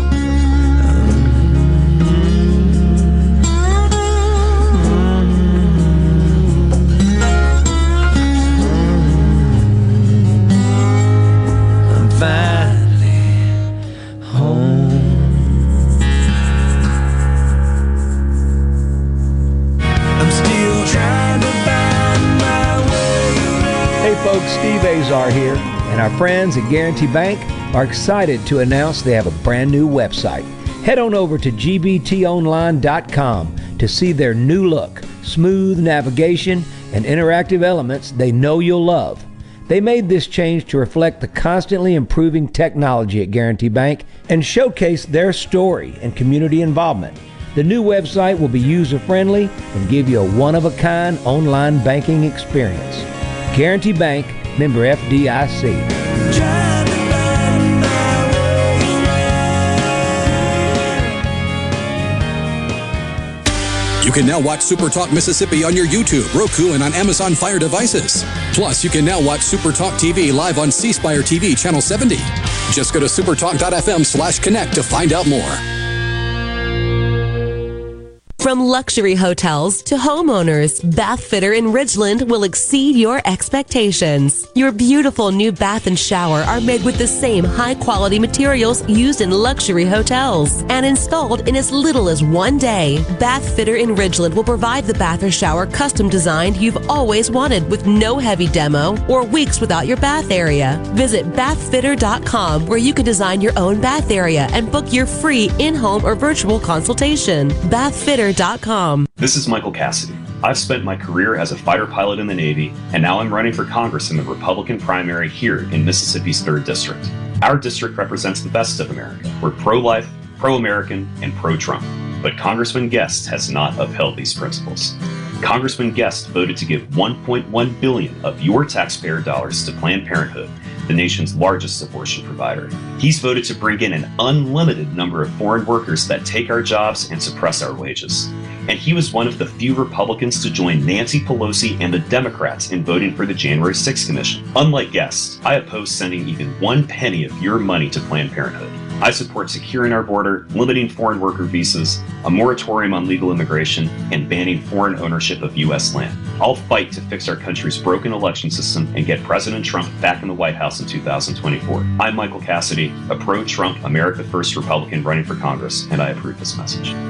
Steve Azar here, and our friends at Guarantee Bank are excited to announce they have a brand new website. Head on over to G B T online dot com to see their new look, smooth navigation, and interactive elements they know you'll love. They made this change to reflect the constantly improving technology at Guarantee Bank and showcase their story and community involvement. The new website will be user-friendly and give you a one-of-a-kind online banking experience. Guarantee Bank, member F D I C. You can now watch Super Talk Mississippi on your YouTube, Roku, and on Amazon Fire devices. Plus, you can now watch Super Talk T V live on C Spire T V Channel seventy. Just go to supertalk dot f m slash connect to find out more. From luxury hotels to homeowners, Bath Fitter in Ridgeland will exceed your expectations. Your beautiful new bath and shower are made with the same high-quality materials used in luxury hotels and installed in as little as one day. Bath Fitter in Ridgeland will provide the bath or shower custom designed you've always wanted with no heavy demo or weeks without your bath area. Visit bath fitter dot com where you can design your own bath area and book your free in-home or virtual consultation. bath fitter dot com. This is Michael Cassidy. I've spent my career as a fighter pilot in the Navy, and now I'm running for Congress in the Republican primary here in Mississippi's third District. Our district represents the best of America. We're pro-life, pro-American, and pro-Trump. But Congressman Guest has not upheld these principles. Congressman Guest voted to give one point one billion dollars of your taxpayer dollars to Planned Parenthood, the nation's largest abortion provider. He's voted to bring in an unlimited number of foreign workers that take our jobs and suppress our wages. And he was one of the few Republicans to join Nancy Pelosi and the Democrats in voting for the January sixth Commission. Unlike Guest, I oppose sending even one penny of your money to Planned Parenthood. I support securing our border, limiting foreign worker visas, a moratorium on legal immigration, and banning foreign ownership of U S land. I'll fight to fix our country's broken election system and get President Trump back in the White House in two thousand twenty-four. I'm Michael Cassidy, a pro-Trump, America First Republican running for Congress, and I approve this message.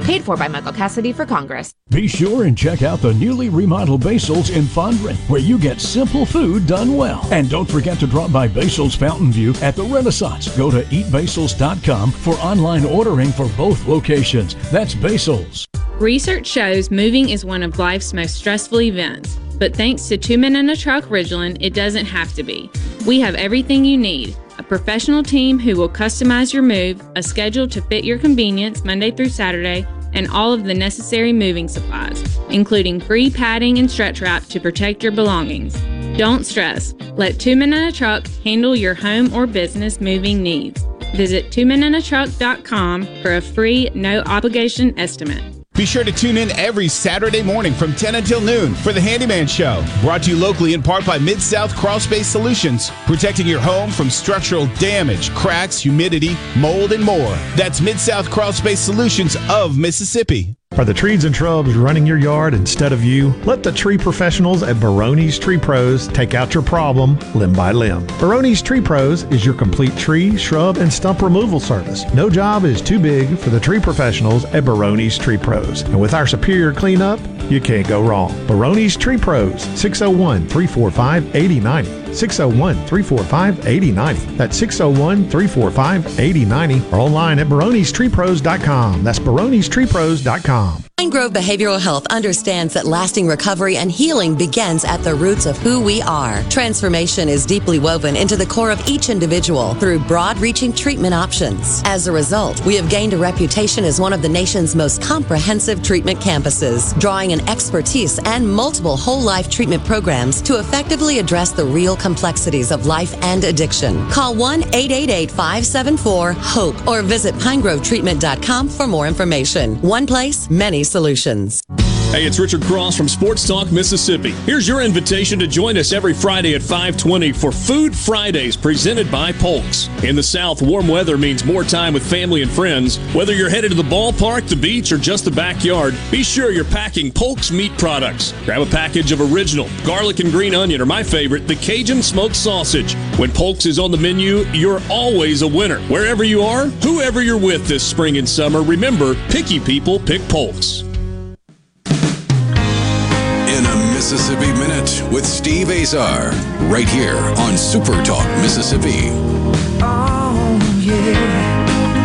Paid for by Michael Cassidy for Congress. Be sure and check out the newly remodeled Basil's in Fondren, where you get simple food done well. And don't forget to drop by Basil's Fountain View at the Renaissance. Go to eat basils dot com for online ordering for both locations. That's Basil's. Research shows moving is one of life's most stressful events. But thanks to Two Men in a Truck Ridgeland, it doesn't have to be. We have everything you need. A professional team who will customize your move, a schedule to fit your convenience Monday through Saturday, and all of the necessary moving supplies, including free padding and stretch wrap to protect your belongings. Don't stress. Let Two Men in a Truck handle your home or business moving needs. Visit two men in a truck dot com for a free, no-obligation estimate. Be sure to tune in every Saturday morning from ten until noon for The Handyman Show. Brought to you locally in part by Mid-South Crawl Space Solutions. Protecting your home from structural damage, cracks, humidity, mold, and more. That's Mid-South Crawl Space Solutions of Mississippi. Are the trees and shrubs running your yard instead of you? Let the tree professionals at Baroni's Tree Pros take out your problem limb by limb. Baroni's Tree Pros is your complete tree, shrub, and stump removal service. No job is too big for the tree professionals at Baroni's Tree Pros. And with our superior cleanup, you can't go wrong. Baroni's Tree Pros, six oh one, three four five, eight oh nine oh. six oh one, three four five, eight oh nine oh. That's six oh one, three four five, eight oh nine oh. Or online at baronis tree pros dot com. That's baronis tree pros dot com. Pine Grove Behavioral Health understands that lasting recovery and healing begins at the roots of who we are. Transformation is deeply woven into the core of each individual through broad-reaching treatment options. As a result, we have gained a reputation as one of the nation's most comprehensive treatment campuses, drawing an expertise and multiple whole-life treatment programs to effectively address the real complexities of life and addiction. Call one eight eight eight, five seven four, HOPE or visit pine grove treatment dot com for more information. One place, many solutions. Hey, it's Richard Cross from Sports Talk Mississippi. Here's your invitation to join us every Friday at five twenty for Food Fridays presented by Polks. In the South, warm weather means more time with family and friends. Whether you're headed to the ballpark, the beach, or just the backyard, be sure you're packing Polks meat products. Grab a package of original garlic and green onion, or my favorite, the Cajun smoked sausage. When Polks is on the menu, you're always a winner. Wherever you are, whoever you're with this spring and summer, remember, picky people pick Polks. In a Mississippi Minute with Steve Azar, right here on Super Talk Mississippi. Oh, yeah.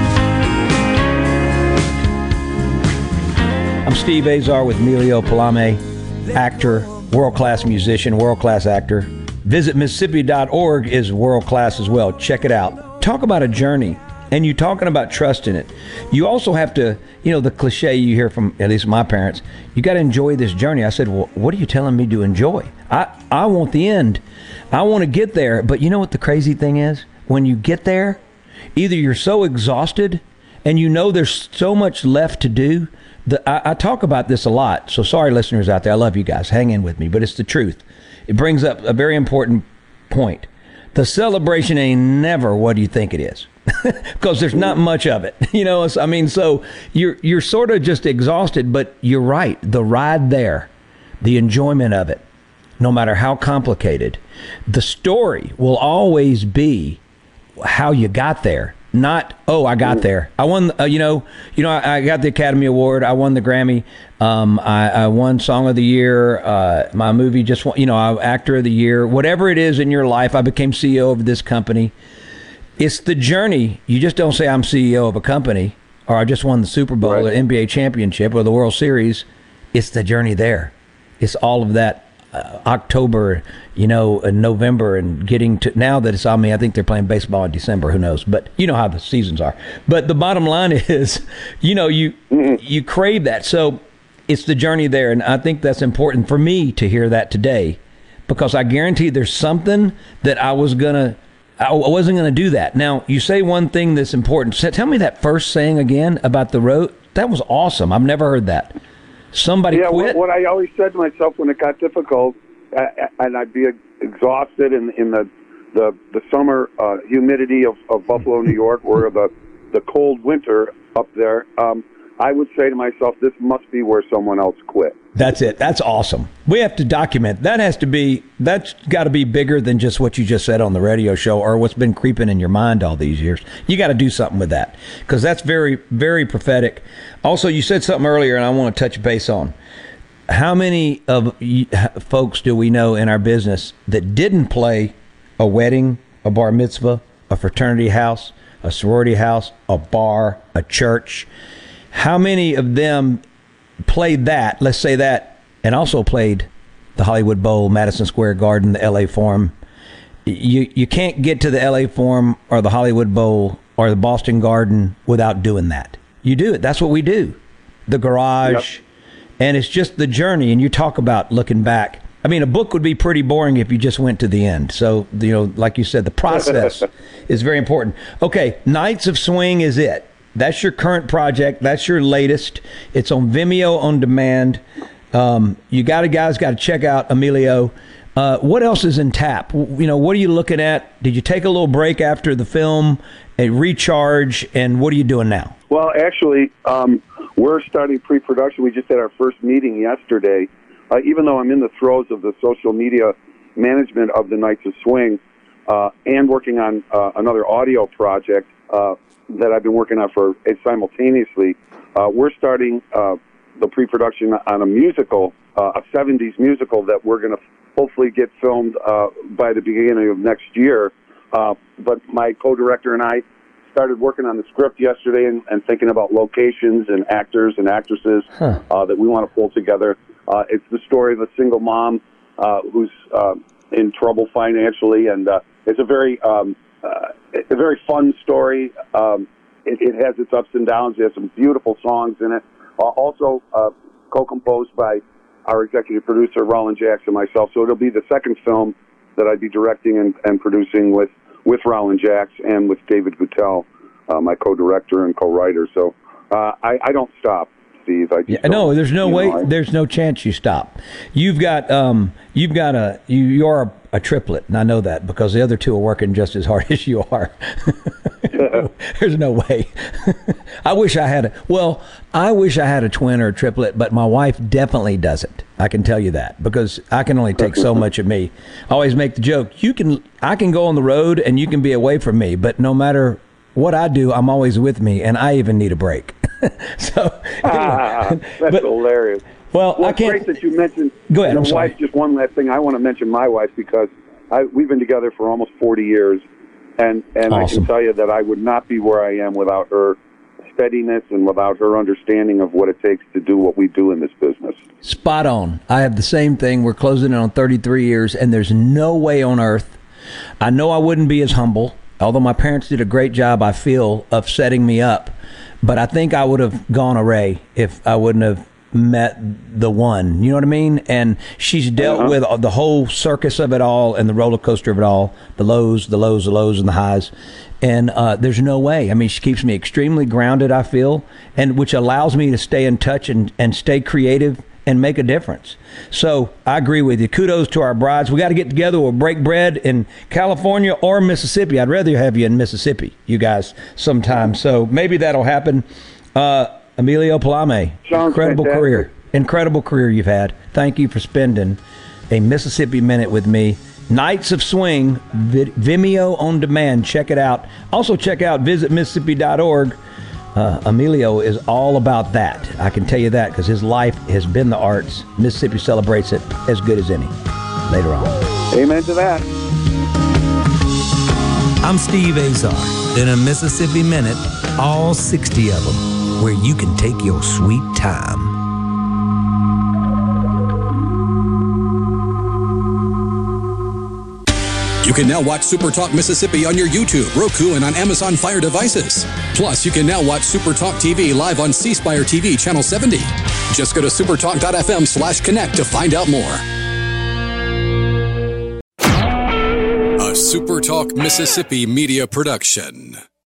I'm Steve Azar with Emilio Palame, actor, world-class musician, world-class actor. Visit Mississippi dot org is world-class as well. Check it out. Talk about a journey. And you're talking about trust in it. You also have to, you know, the cliche you hear from at least my parents, you got to enjoy this journey. I said, well, what are you telling me to enjoy? I, I want the end. I want to get there. But you know what the crazy thing is? When you get there, either you're so exhausted and you know there's so much left to do. The, I, I talk about this a lot. So sorry, listeners out there. I love you guys. Hang in with me. But it's the truth. It brings up a very important point. The celebration ain't never what you think it is. Because there's not much of it, you know. I mean, so you're you're sort of just exhausted, but you're right. The ride there, the enjoyment of it, no matter how complicated, the story will always be how you got there. Not oh, I got there. I won. Uh, you know, you know. I, I got the Academy Award. I won the Grammy. Um, I, I won Song of the Year. Uh, my movie just won. You know, I, Actor of the Year. Whatever it is in your life, I became C E O of this company. It's the journey. You just don't say I'm C E O of a company or I just won the Super Bowl right. or N B A championship or the World Series. It's the journey there. It's all of that uh, October, you know, and November and getting to now that it's on me. I think they're playing baseball in December. Who knows? But you know how the seasons are. But the bottom line is, you know, you mm-hmm. you crave that. So it's the journey there. And I think that's important for me to hear that today because I guarantee there's something that I was going to I wasn't going to do that. Now, you say one thing that's important. Tell me that first saying again about the road. That was awesome. I've never heard that. Somebody yeah, quit? What, what I always said to myself when it got difficult, uh, and I'd be exhausted in, in the, the, the summer uh, humidity of, of Buffalo, New York, or the, the cold winter up there, um, I would say to myself, this must be where someone else quit. That's it. That's awesome. We have to document. That has to be, that's got to be bigger than just what you just said on the radio show or what's been creeping in your mind all these years. You got to do something with that because that's very, very prophetic. Also, you said something earlier, and I want to touch base on. How many of you, folks do we know in our business that didn't play a wedding, a bar mitzvah, a fraternity house, a sorority house, a bar, a church? How many of them played that, let's say that, and also played the Hollywood Bowl, Madison Square Garden, the L A Forum? You you can't get to the L A Forum or the Hollywood Bowl or the Boston Garden without doing that. You do it. That's what we do. The garage. Yep. And it's just the journey. And you talk about looking back. I mean, a book would be pretty boring if you just went to the end. So, you know, like you said, the process is very important. Okay, Nights of Swing is it. That's your current project. That's your latest. It's on Vimeo on demand. Um, you got to, guys, got to check out Emilio. Uh, what else is in tap? You know, what are you looking at? Did you take a little break after the film, a recharge, and what are you doing now? Well, actually, um, we're starting pre-production. We just had our first meeting yesterday. Uh, even though I'm in the throes of the social media management of the Nights of Swing uh, and working on uh, another audio project uh, that I've been working on for uh, simultaneously, uh, we're starting uh, the pre-production on a musical, uh, a seventies musical that we're going to hopefully get filmed uh, by the beginning of next year. Uh, but my co-director and I started working on the script yesterday and, and thinking about locations and actors and actresses huh. uh, that we want to pull together. Uh, it's the story of a single mom uh, who's uh, in trouble financially, and uh, it's a very um, uh, it's a very fun story. Um, it, it has its ups and downs. It has some beautiful songs in it. Uh, also uh, co-composed by our executive producer, Roland Jacks, and myself. So it'll be the second film that I'd be directing and, and producing with, with Roland Jacks and with David Gutel, uh, my co-director and co-writer. So uh, I, I don't stop. Steve. I yeah, no, there's no way. Know, I, there's no chance you stop. You've got, um, you've got a, you, you're a, a triplet, and I know that because the other two are working just as hard as you are. There's no way. I wish I had a. Well, I wish I had a twin or a triplet, but my wife definitely doesn't. I can tell you that because I can only take so much of me. I always make the joke. You can, I can go on the road and you can be away from me, but no matter what I do, I'm always with me, and I even need a break. so ah, that's but, hilarious. Well, well I can't. Great that you mentioned. Go ahead. Your I'm sorry. wife. Just one last thing. I want to mention my wife because I, we've been together for almost forty years, and and awesome. I can tell you that I would not be where I am without her steadiness and without her understanding of what it takes to do what we do in this business. Spot on. I have the same thing. We're closing in on thirty-three years, and there's no way on earth. I know I wouldn't be as humble, although my parents did a great job, I feel, of setting me up. But I think I would have gone array if I wouldn't have met the one. You know what I mean? And she's dealt uh-huh. with the whole circus of it all and the roller coaster of it all, the lows, the lows, the lows, and the highs. And uh, there's no way. I mean, she keeps me extremely grounded, I feel, and which allows me to stay in touch and, and stay creative and make a difference. So I agree with you. Kudos to our brides. We got to get together. We'll break bread in California or Mississippi. I'd rather have you in Mississippi, you guys, sometime. So maybe that'll happen. Uh, Emilio Palame, Sounds incredible fantastic. career. Incredible career you've had. Thank you for spending a Mississippi Minute with me. Nights of Swing, Vimeo on demand. Check it out. Also check out visit mississippi dot org. Uh, Emilio is all about that. I can tell you that because his life has been the arts. Mississippi celebrates it as good as any. Later on. Amen to that. I'm Steve Azar. In a Mississippi Minute, all sixty of them, where you can take your sweet time. You can now watch Super Talk Mississippi on your YouTube, Roku, and on Amazon Fire devices. Plus, you can now watch Super Talk T V live on C Spire T V Channel seventy. Just go to supertalk dot f m slash connect to find out more. A Super Talk Mississippi media production.